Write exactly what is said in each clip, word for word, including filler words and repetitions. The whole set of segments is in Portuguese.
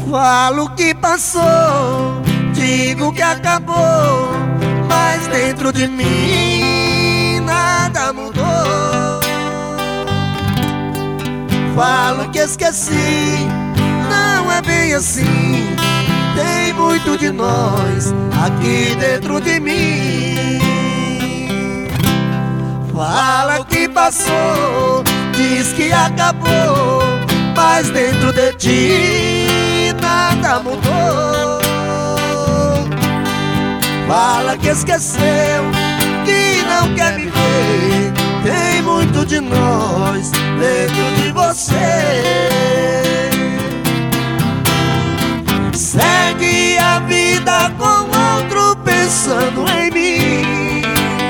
Falo que passou, digo que acabou, mas dentro de mim nada mudou. Falo que esqueci, não é bem assim. Tem muito de nós aqui dentro de mim. Fala que passou, diz que acabou, mas dentro de ti nada mudou. Fala que esqueceu, que não quer me ver. Tem muito de nós dentro de você. Segue a vida com outro pensando em mim.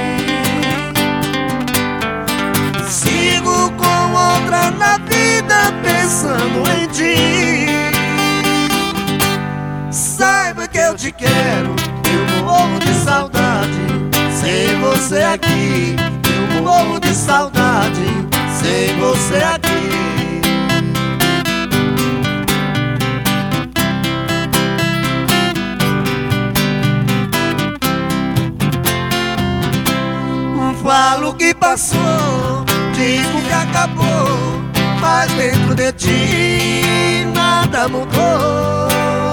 Sigo com outra na vida pensando em ti. Saiba que eu te quero, eu morro de saudade sem você aqui. Eu morro de saudade sem você aqui. Falo que passou, digo que acabou, mas dentro de ti nada mudou.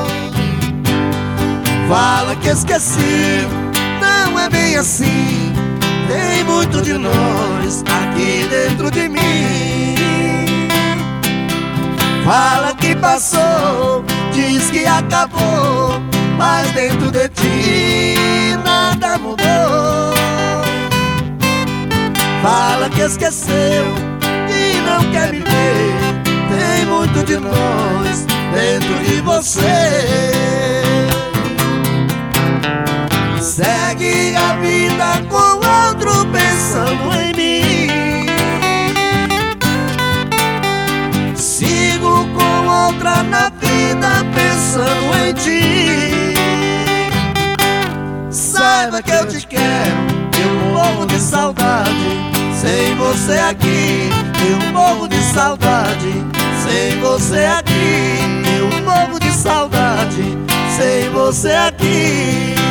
Fala que esqueci, não é bem assim. Tem muito de nós aqui dentro de mim. Fala que passou, diz que acabou, mas dentro de ti nada mudou. Fala que esqueceu, que não quer me ver. Tem muito de nós dentro de você. Segue a vida com outro pensando em mim. Sigo com outra na vida pensando em ti. Saiba que eu te quero, eu morro de saudade sem você aqui. Eu morro de saudade sem você aqui. Eu morro de saudade sem você aqui.